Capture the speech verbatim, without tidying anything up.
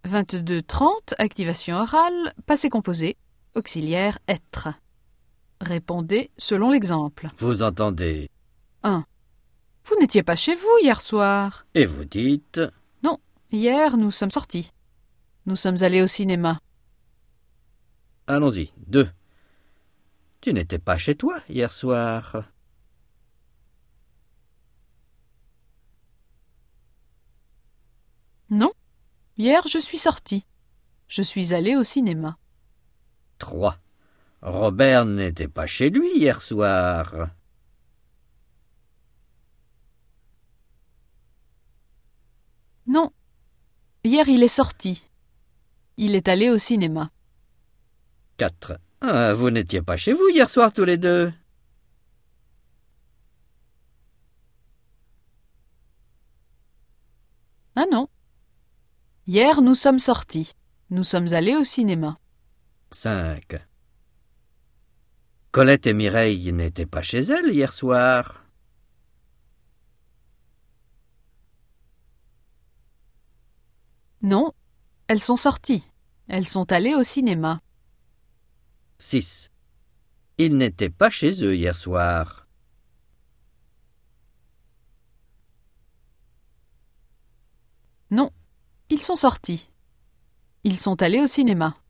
vingt-deux trente, activation orale, passé composé, auxiliaire être. Répondez selon l'exemple. Vous entendez. un. Vous n'étiez pas chez vous hier soir. Et vous dites. Non, hier nous sommes sortis. Nous sommes allés au cinéma. Allons-y. deux. Tu n'étais pas chez toi hier soir. Non, hier je suis sorti. Je suis allé au cinéma. trois. Robert n'était pas chez lui hier soir. Non, hier il est sorti. Il est allé au cinéma. quatre. Ah, vous n'étiez pas chez vous hier soir tous les deux. Ah non. Hier nous sommes sortis. Nous sommes allés au cinéma. cinq. Colette et Mireille n'étaient pas chez elles hier soir. Non, elles sont sorties. Elles sont allées au cinéma. six. Ils n'étaient pas chez eux hier soir. Non, ils sont sortis. Ils sont allés au cinéma.